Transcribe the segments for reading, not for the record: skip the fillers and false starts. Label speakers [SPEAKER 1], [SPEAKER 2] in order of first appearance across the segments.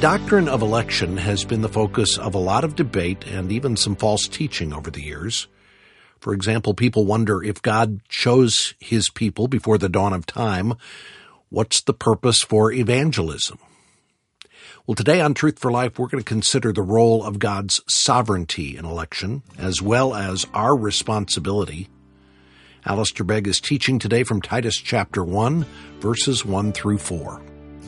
[SPEAKER 1] doctrine of election has been the focus of a lot of debate and even some false teaching over the years. For example, people wonder if God chose his people before the dawn of time, what's the purpose for evangelism? Well, today on Truth for Life, we're going to consider the role of God's sovereignty in election, as well as our responsibility. Alistair Begg is teaching today from Titus chapter 1, verses 1 through 4.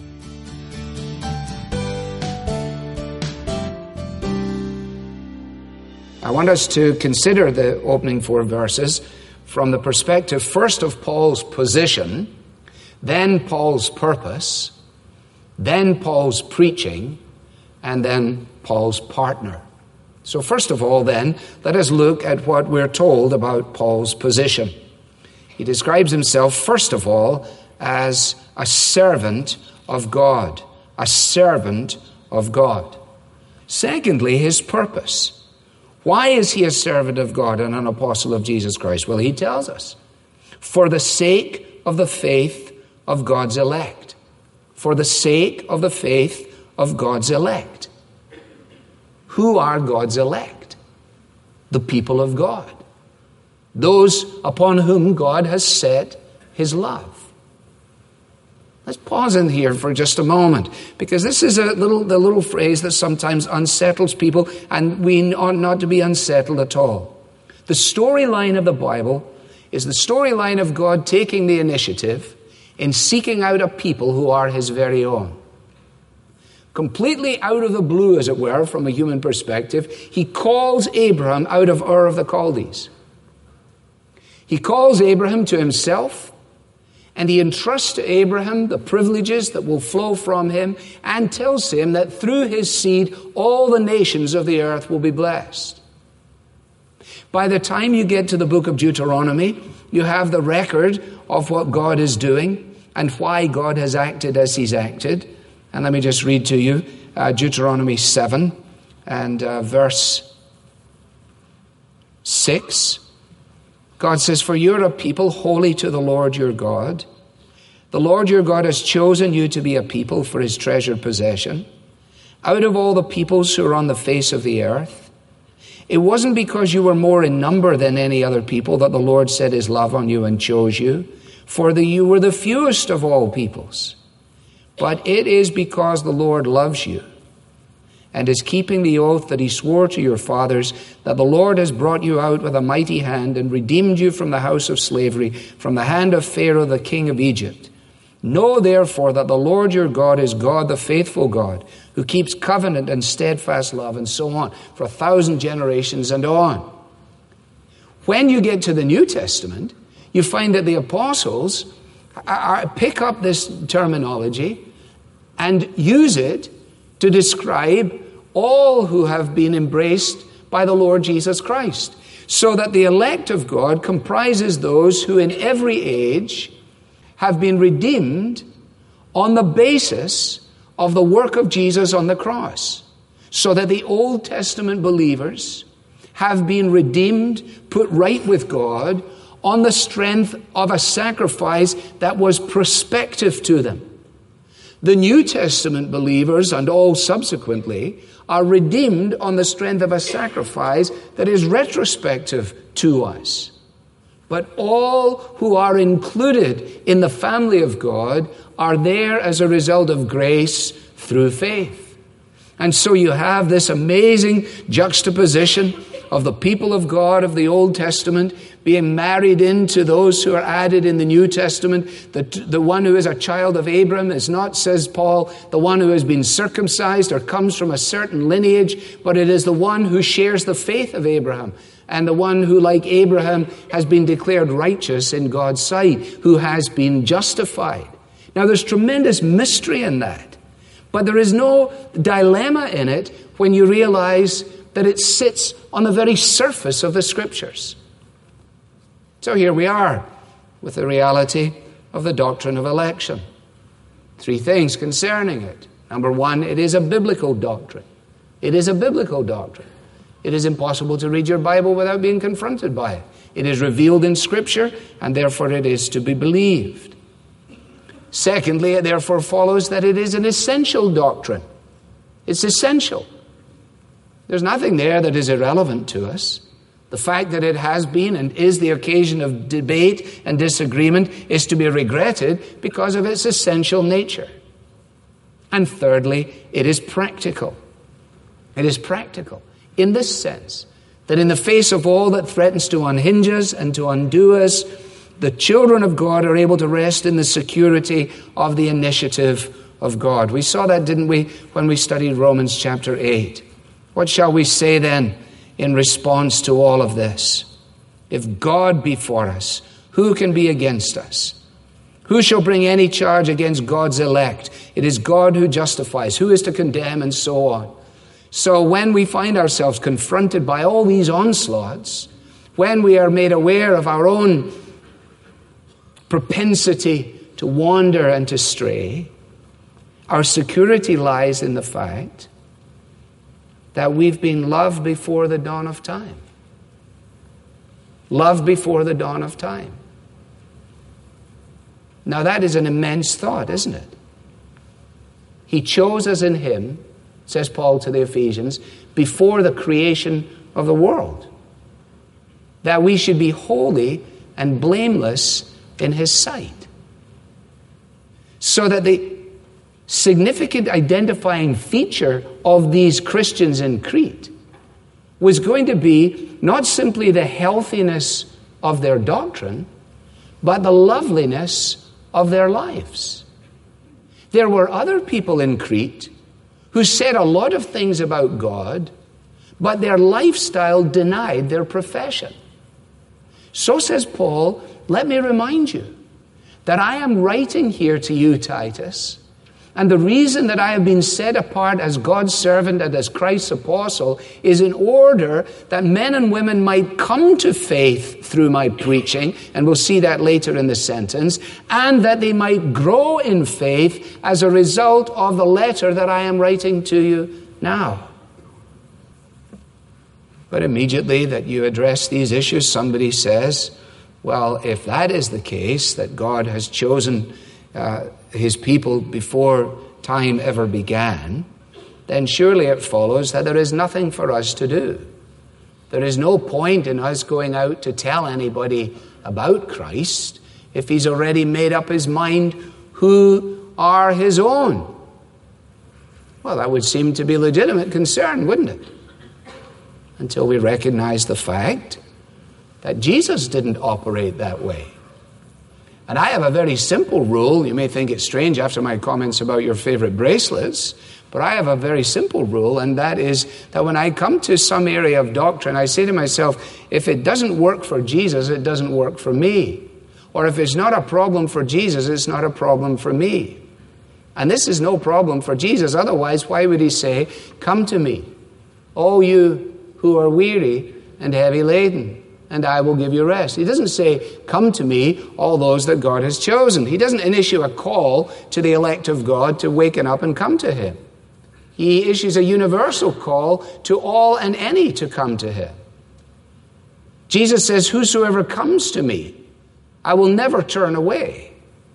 [SPEAKER 2] I want us to consider the opening 4 verses from the perspective first of Paul's position, then Paul's purpose, then Paul's preaching, and then Paul's partner. So first of all, then, let us look at what we're told about Paul's position. He describes himself, first of all, as a servant of God. A servant of God. Secondly, his purpose. Why is he a servant of God and an apostle of Jesus Christ? Well, he tells us, for the sake of the faith of God's elect. For the sake of the faith of God's elect. Who are God's elect? The people of God. Those upon whom God has set his love. Let's pause in here for just a moment, because this is the little phrase that sometimes unsettles people, and we ought not to be unsettled at all. The storyline of the Bible is the storyline of God taking the initiative in seeking out a people who are his very own. Completely out of the blue, as it were, from a human perspective, he calls Abraham out of Ur of the Chaldees. He calls Abraham to himself, and he entrusts to Abraham the privileges that will flow from him, and tells him that through his seed all the nations of the earth will be blessed. By the time you get to the book of Deuteronomy, you have the record of what God is doing and why God has acted as he's acted. And let me just read to you Deuteronomy 7 and verse 6. God says, "For you're a people holy to the Lord your God. The Lord your God has chosen you to be a people for his treasured possession, out of all the peoples who are on the face of the earth. It wasn't because you were more in number than any other people that the Lord set his love on you and chose you, for you were the fewest of all peoples. But it is because the Lord loves you and is keeping the oath that he swore to your fathers, that the Lord has brought you out with a mighty hand and redeemed you from the house of slavery, from the hand of Pharaoh, the king of Egypt. Know therefore that the Lord your God is God, the faithful God, who keeps covenant and steadfast love," and so on, for 1,000 generations and on. When you get to the New Testament, you find that the apostles pick up this terminology and use it to describe all who have been embraced by the Lord Jesus Christ. So that the elect of God comprises those who in every age have been redeemed on the basis of the work of Jesus on the cross. So that the Old Testament believers have been redeemed, put right with God, on the strength of a sacrifice that was prospective to them. The New Testament believers, and all subsequently, are redeemed on the strength of a sacrifice that is retrospective to us. But all who are included in the family of God are there as a result of grace through faith. And so you have this amazing juxtaposition of the people of God of the Old Testament being married into those who are added in the New Testament. The one who is a child of Abraham is not, says Paul, the one who has been circumcised or comes from a certain lineage, but it is the one who shares the faith of Abraham, and the one who, like Abraham, has been declared righteous in God's sight, who has been justified. Now, there's tremendous mystery in that, but there is no dilemma in it when you realize that it sits on the very surface of the Scriptures. So here we are with the reality of the doctrine of election. 3 things concerning it. Number 1, it is a biblical doctrine. It is a biblical doctrine. It is impossible to read your Bible without being confronted by it. It is revealed in Scripture, and therefore it is to be believed. Secondly, it therefore follows that it is an essential doctrine. It's essential. There's nothing there that is irrelevant to us. The fact that it has been and is the occasion of debate and disagreement is to be regretted because of its essential nature. And thirdly, it is practical. It is practical in this sense that in the face of all that threatens to unhinge us and to undo us, the children of God are able to rest in the security of the initiative of God. We saw that, didn't we, when we studied Romans chapter 8. What shall we say then in response to all of this? If God be for us, who can be against us? Who shall bring any charge against God's elect? It is God who justifies. Who is to condemn? And so on. So when we find ourselves confronted by all these onslaughts, when we are made aware of our own propensity to wander and to stray, our security lies in the fact that we've been loved before the dawn of time. Loved before the dawn of time. Now that is an immense thought, isn't it? He chose us in Him, says Paul to the Ephesians, before the creation of the world, that we should be holy and blameless in His sight. So that the significant identifying feature of these Christians in Crete was going to be not simply the healthiness of their doctrine, but the loveliness of their lives. There were other people in Crete who said a lot of things about God, but their lifestyle denied their profession. So says Paul, let me remind you that I am writing here to you, Titus, and the reason that I have been set apart as God's servant and as Christ's apostle is in order that men and women might come to faith through my preaching, and we'll see that later in the sentence, and that they might grow in faith as a result of the letter that I am writing to you now. But immediately that you address these issues, somebody says, well, if that is the case, that God has chosen His people before time ever began, then surely it follows that there is nothing for us to do. There is no point in us going out to tell anybody about Christ if He's already made up His mind who are His own. Well, that would seem to be legitimate concern, wouldn't it? Until we recognize the fact that Jesus didn't operate that way. And I have a very simple rule. You may think it's strange after my comments about your favorite bracelets, but I have a very simple rule, and that is that when I come to some area of doctrine, I say to myself, if it doesn't work for Jesus, it doesn't work for me. Or if it's not a problem for Jesus, it's not a problem for me. And this is no problem for Jesus. Otherwise, why would He say, come to me, all you who are weary and heavy laden, and I will give you rest. He doesn't say, come to me, all those that God has chosen. He doesn't issue a call to the elect of God to waken up and come to Him. He issues a universal call to all and any to come to Him. Jesus says, whosoever comes to me, I will never turn away.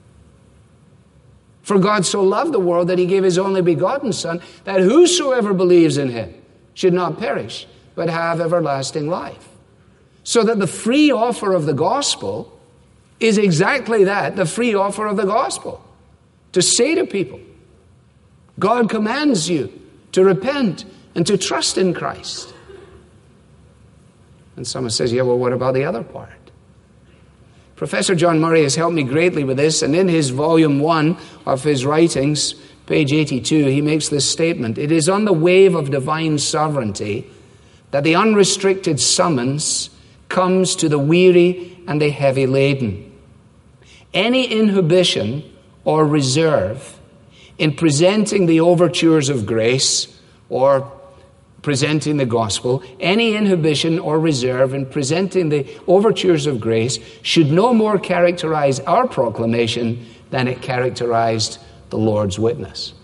[SPEAKER 2] For God so loved the world that He gave His only begotten Son, that whosoever believes in Him should not perish, but have everlasting life. So that the free offer of the gospel is exactly that, the free offer of the gospel. To say to people, God commands you to repent and to trust in Christ. And someone says, yeah, well, what about the other part? Professor John Murray has helped me greatly with this, and in his volume 1 of his writings, page 82, he makes this statement. It is on the wave of divine sovereignty that the unrestricted summons comes to the weary and the heavy laden. Any inhibition or reserve in presenting the overtures of grace or presenting the gospel, any inhibition or reserve in presenting the overtures of grace should no more characterize our proclamation than it characterized the Lord's witness.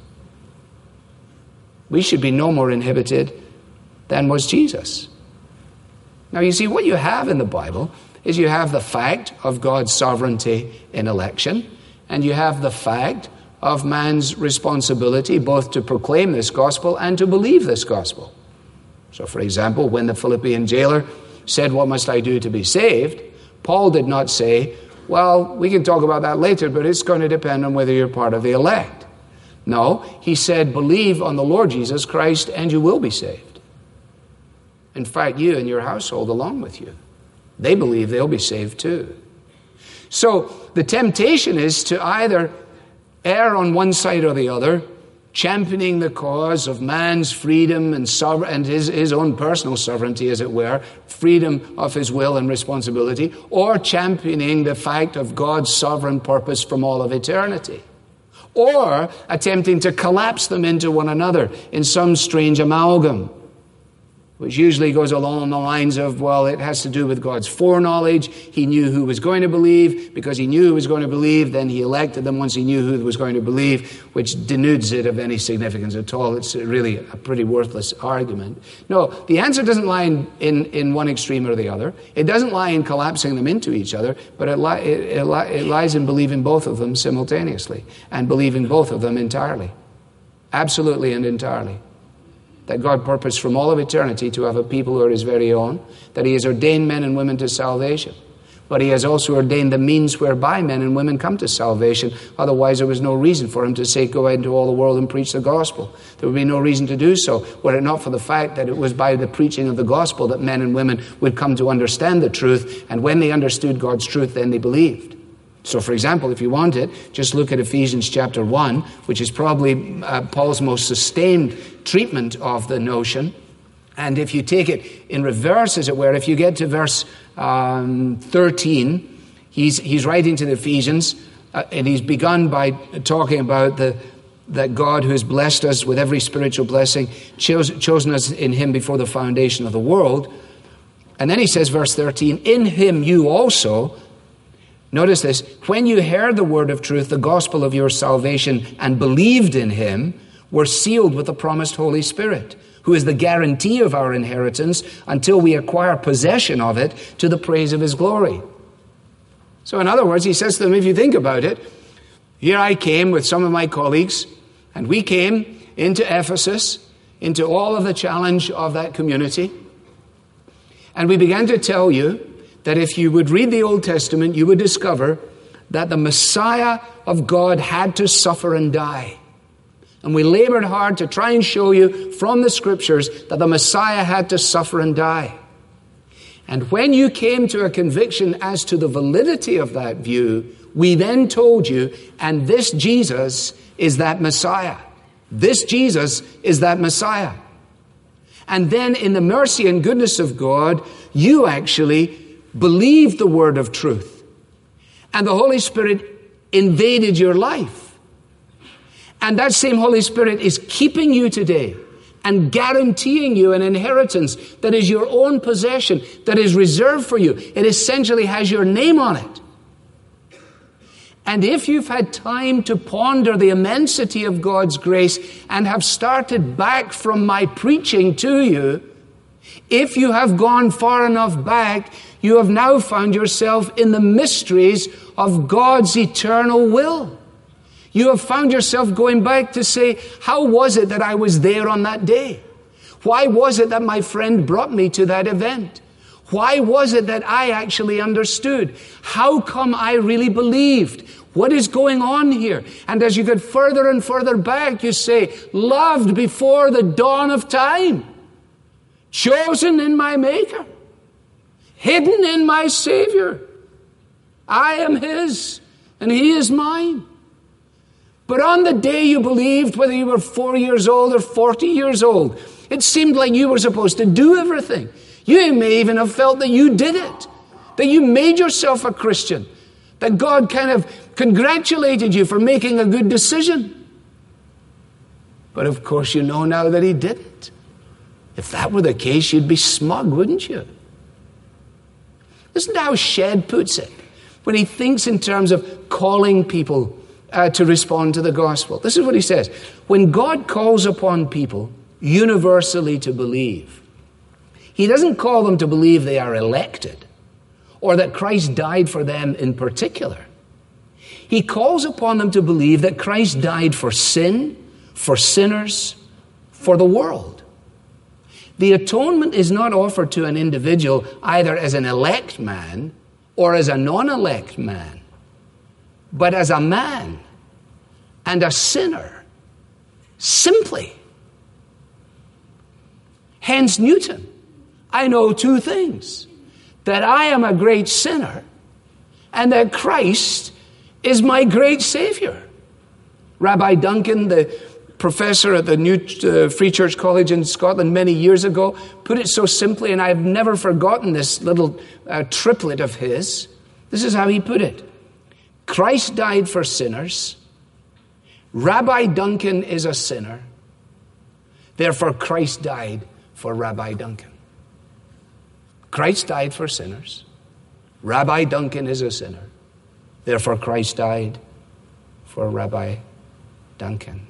[SPEAKER 2] We should be no more inhibited than was Jesus. Now, you see, what you have in the Bible is you have the fact of God's sovereignty in election, and you have the fact of man's responsibility both to proclaim this gospel and to believe this gospel. So, for example, when the Philippian jailer said, "What must I do to be saved?" Paul did not say, "Well, we can talk about that later, but it's going to depend on whether you're part of the elect." No, he said, "Believe on the Lord Jesus Christ and you will be saved." In fact, you and your household along with you. They believe they'll be saved too. So the temptation is to either err on one side or the other, championing the cause of man's freedom and his own personal sovereignty, as it were, freedom of his will and responsibility, or championing the fact of God's sovereign purpose from all of eternity, or attempting to collapse them into one another in some strange amalgam, which usually goes along the lines of, well, it has to do with God's foreknowledge. He knew who was going to believe. Because he knew who was going to believe, then he elected them once he knew who was going to believe, which denudes it of any significance at all. It's really a pretty worthless argument. No, the answer doesn't lie in one extreme or the other. It doesn't lie in collapsing them into each other, but it lies in believing both of them simultaneously and believing both of them entirely. Absolutely and entirely. That God purposed from all of eternity to have a people who are his very own, that he has ordained men and women to salvation. But he has also ordained the means whereby men and women come to salvation. Otherwise, there was no reason for him to say, "Go out into all the world and preach the gospel." There would be no reason to do so, were it not for the fact that it was by the preaching of the gospel that men and women would come to understand the truth. And when they understood God's truth, then they believed. So, for example, if you want it, just look at Ephesians chapter 1, which is probably Paul's most sustained treatment of the notion. And if you take it in reverse, as it were, if you get to verse 13, he's writing to the Ephesians, and he's begun by talking about that God who has blessed us with every spiritual blessing, chosen us in him before the foundation of the world. And then he says, verse 13, "In him you also," notice this, "when you heard the word of truth, the gospel of your salvation, and believed in him, were sealed with the promised Holy Spirit, who is the guarantee of our inheritance until we acquire possession of it to the praise of his glory." So in other words, he says to them, if you think about it, here I came with some of my colleagues, and we came into Ephesus, into all of the challenge of that community, and we began to tell you that if you would read the Old Testament, you would discover that the Messiah of God had to suffer and die. And we labored hard to try and show you from the Scriptures that the Messiah had to suffer and die. And when you came to a conviction as to the validity of that view, we then told you, and this Jesus is that Messiah. This Jesus is that Messiah. And then in the mercy and goodness of God, you actually believed the word of truth. And the Holy Spirit invaded your life. And that same Holy Spirit is keeping you today and guaranteeing you an inheritance that is your own possession, that is reserved for you. It essentially has your name on it. And if you've had time to ponder the immensity of God's grace and have started back from my preaching to you, if you have gone far enough back, you have now found yourself in the mysteries of God's eternal will. You have found yourself going back to say, how was it that I was there on that day? Why was it that my friend brought me to that event? Why was it that I actually understood? How come I really believed? What is going on here? And as you get further and further back, you say, loved before the dawn of time, chosen in my Maker, hidden in my Savior. I am His, and He is mine. But on the day you believed, whether you were 4 years old or 40 years old, it seemed like you were supposed to do everything. You may even have felt that you did it, that you made yourself a Christian, that God kind of congratulated you for making a good decision. But of course you know now that He didn't. If that were the case, you'd be smug, wouldn't you? Listen to how Shedd puts it when he thinks in terms of calling people to respond to the gospel. This is what he says. When God calls upon people universally to believe, He doesn't call them to believe they are elected or that Christ died for them in particular. He calls upon them to believe that Christ died for sin, for sinners, for the world. The atonement is not offered to an individual either as an elect man or as a non-elect man, but as a man and a sinner, simply. Hence Newton, I know two things, that I am a great sinner and that Christ is my great Savior. Rabbi Duncan, the professor at the New Free Church College in Scotland many years ago, put it so simply, and I've never forgotten this little triplet of his. This is how he put it. Christ died for sinners. Rabbi Duncan is a sinner. Therefore, Christ died for Rabbi Duncan. Christ died for sinners. Rabbi Duncan is a sinner. Therefore, Christ died for Rabbi Duncan.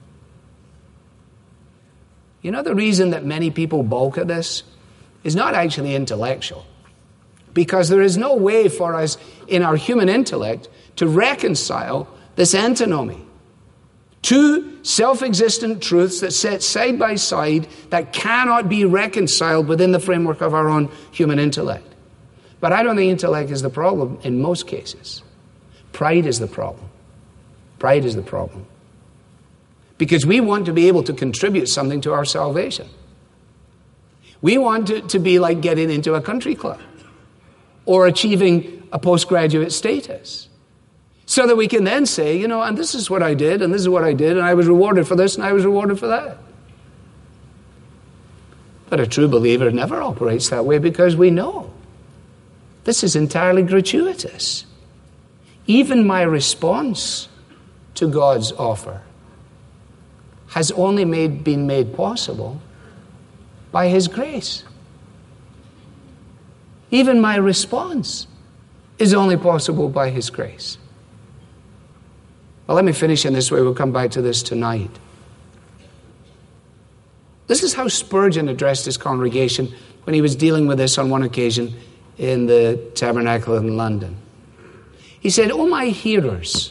[SPEAKER 2] You know, the reason that many people balk at this is not actually intellectual, because there is no way for us in our human intellect to reconcile this antinomy. Two self-existent truths that sit side by side that cannot be reconciled within the framework of our own human intellect. But I don't think intellect is the problem in most cases. Pride is the problem. Pride is the problem. Because we want to be able to contribute something to our salvation. We want it to be like getting into a country club or achieving a postgraduate status, so that we can then say, you know, and this is what I did, and this is what I did, and I was rewarded for this, and I was rewarded for that. But a true believer never operates that way, because we know this is entirely gratuitous. Even my response to God's offer has only been made possible by His grace. Even my response is only possible by His grace. Well, let me finish in this way. We'll come back to this tonight. This is how Spurgeon addressed his congregation when he was dealing with this on one occasion in the Tabernacle in London. He said, O my hearers,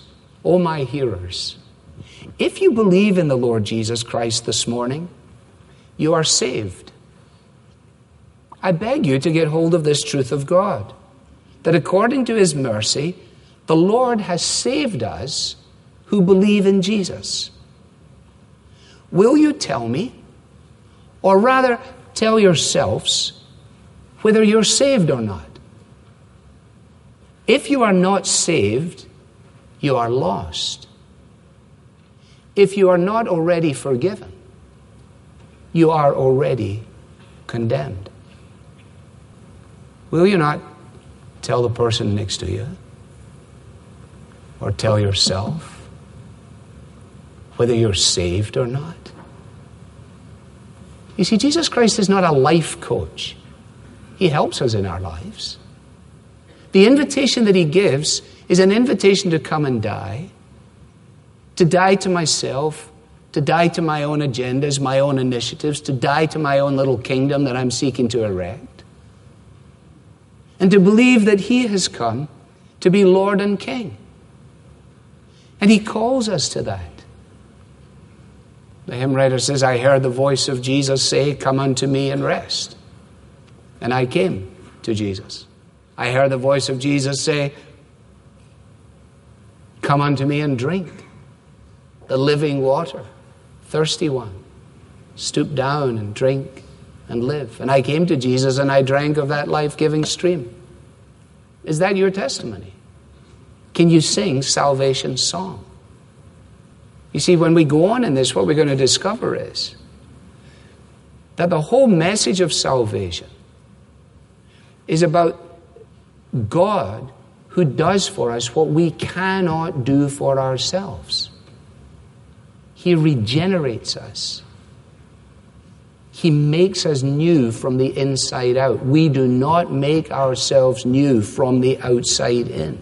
[SPEAKER 2] if you believe in the Lord Jesus Christ this morning, you are saved. I beg you to get hold of this truth of God, that according to His mercy, the Lord has saved us who believe in Jesus. Will you tell me, or rather tell yourselves, whether you're saved or not? If you are not saved, you are lost. If you are not already forgiven, you are already condemned. Will you not tell the person next to you, or tell yourself, whether you're saved or not? You see, Jesus Christ is not a life coach. He helps us in our lives. The invitation that He gives is an invitation to come and die, to die to myself, to die to my own agendas, my own initiatives, to die to my own little kingdom that I'm seeking to erect, and to believe that He has come to be Lord and King. And He calls us to that. The hymn writer says, I heard the voice of Jesus say, come unto me and rest. And I came to Jesus. I heard the voice of Jesus say, come unto me and drink the living water. Thirsty one, stoop down and drink and live. And I came to Jesus and I drank of that life-giving stream. Is that your testimony? Can you sing salvation's song? You see, when we go on in this, what we're going to discover is that the whole message of salvation is about God who does for us what we cannot do for ourselves. He regenerates us. He makes us new from the inside out. We do not make ourselves new from the outside in.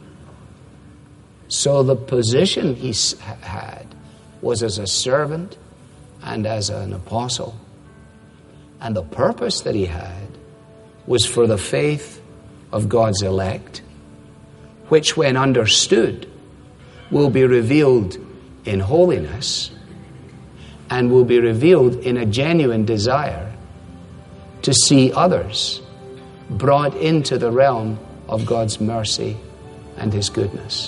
[SPEAKER 2] So the position He had was as a servant and as an apostle. And the purpose that He had was for the faith of God's elect, which when understood will be revealed in holiness and will be revealed in a genuine desire to see others brought into the realm of God's mercy and His goodness.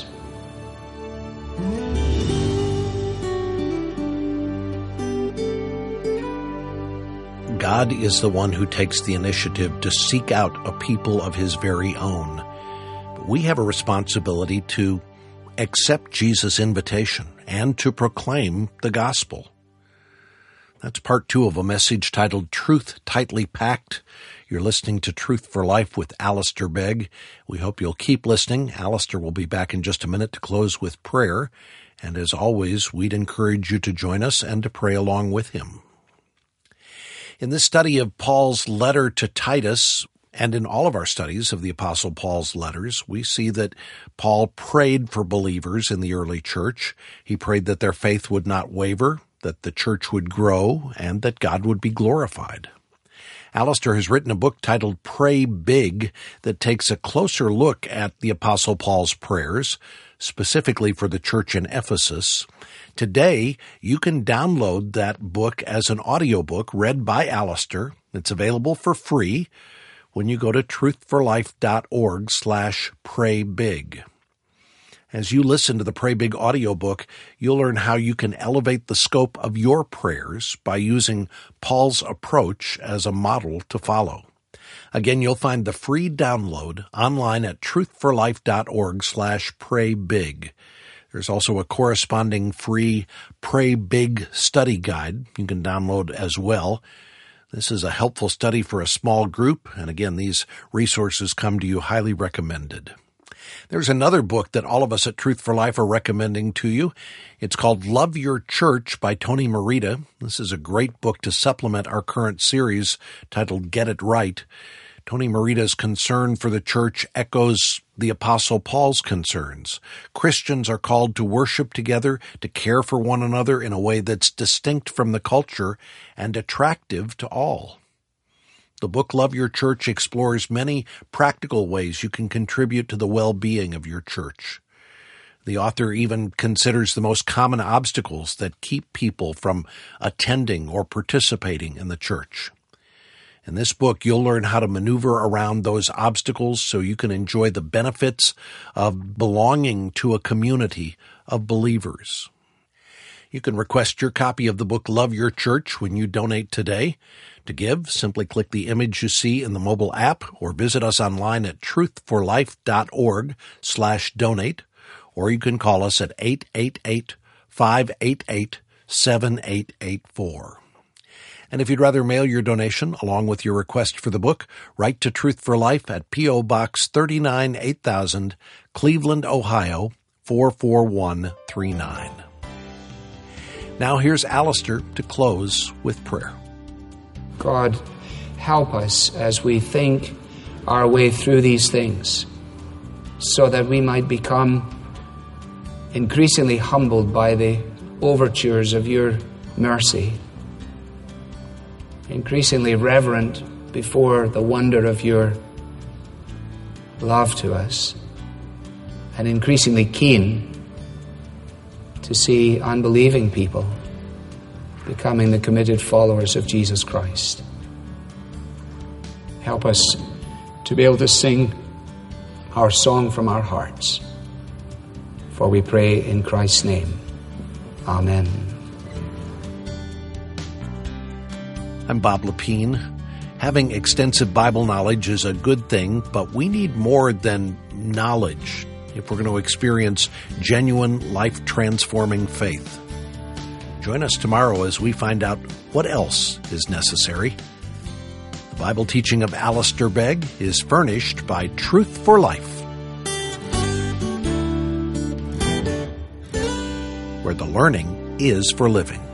[SPEAKER 1] God is the one who takes the initiative to seek out a people of His very own. But we have a responsibility to accept Jesus' invitation and to proclaim the gospel. That's part 2 of a message titled Truth Tightly Packed. You're listening to Truth for Life with Alistair Begg. We hope you'll keep listening. Alistair will be back in just a minute to close with prayer. And as always, we'd encourage you to join us and to pray along with him. In this study of Paul's letter to Titus, and in all of our studies of the Apostle Paul's letters, we see that Paul prayed for believers in the early church. He prayed that their faith would not waver, that the church would grow, and that God would be glorified. Alistair has written a book titled Pray Big that takes a closer look at the Apostle Paul's prayers, specifically for the church in Ephesus. Today, you can download that book as an audiobook read by Alistair. It's available for free when you go to truthforlife.org/praybig. As you listen to the Pray Big audiobook, you'll learn how you can elevate the scope of your prayers by using Paul's approach as a model to follow. Again, you'll find the free download online at truthforlife.org/praybig. There's also a corresponding free Pray Big study guide you can download as well. This is a helpful study for a small group, and again, these resources come to you highly recommended. There's another book that all of us at Truth for Life are recommending to you. It's called Love Your Church by Tony Merida. This is a great book to supplement our current series titled Get It Right. Tony Merida's concern for the church echoes the Apostle Paul's concerns. Christians are called to worship together, to care for one another in a way that's distinct from the culture and attractive to all. The book Love Your Church explores many practical ways you can contribute to the well-being of your church. The author even considers the most common obstacles that keep people from attending or participating in the church. In this book, you'll learn how to maneuver around those obstacles so you can enjoy the benefits of belonging to a community of believers. You can request your copy of the book Love Your Church when you donate today. To give, simply click the image you see in the mobile app or visit us online at truthforlife.org/donate, or you can call us at 888-588-7884. And if you'd rather mail your donation along with your request for the book, write to Truth for Life at P.O. Box 39 8000, Cleveland, Ohio 44139. Now here's Alistair to close with prayer.
[SPEAKER 2] God, help us as we think our way through these things so that we might become increasingly humbled by the overtures of your mercy, increasingly reverent before the wonder of your love to us, and increasingly keen to see unbelieving people becoming the committed followers of Jesus Christ. Help us to be able to sing our song from our hearts. For we pray in Christ's name. Amen.
[SPEAKER 1] I'm Bob Lepine. Having extensive Bible knowledge is a good thing, but we need more than knowledge if we're going to experience genuine, life-transforming faith. Join us tomorrow as we find out what else is necessary. The Bible teaching of Alistair Begg is furnished by Truth for Life, where the learning is for living.